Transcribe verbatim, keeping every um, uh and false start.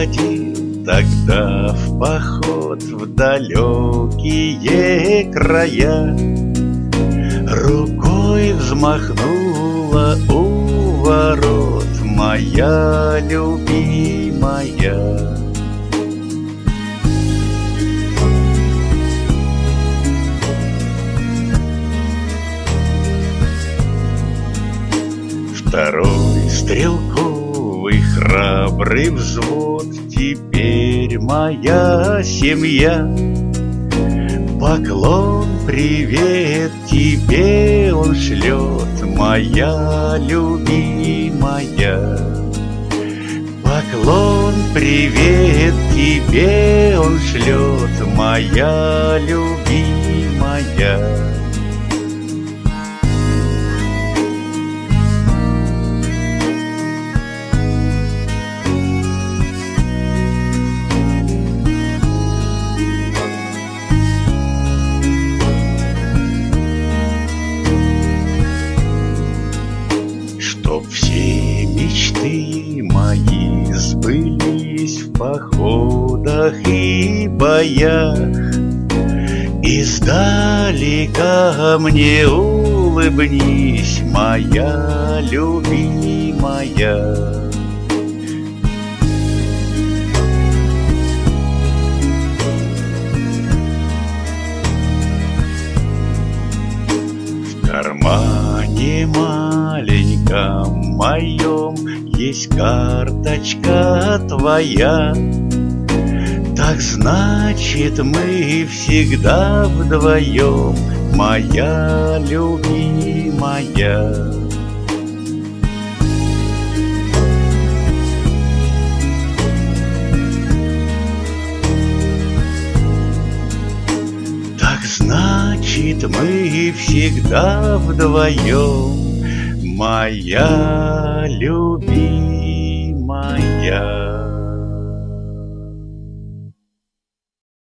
ходил тогда в поход в далекие края. Рукой взмахнула у ворот моя любимая. Второй стрелковый храбрый взвод, теперь моя семья. Поклон, привет тебе он шлет, моя любимая. Поклон, привет тебе он шлет, моя любимая. Чтоб все мечты мои сбылись в походах и боях, издалека мне улыбнись, моя любимая. В кармане маленьком моем есть карточка твоя. Так значит, мы всегда вдвоем, моя любимая. Так значит, мы всегда вдвоем, моя любимая.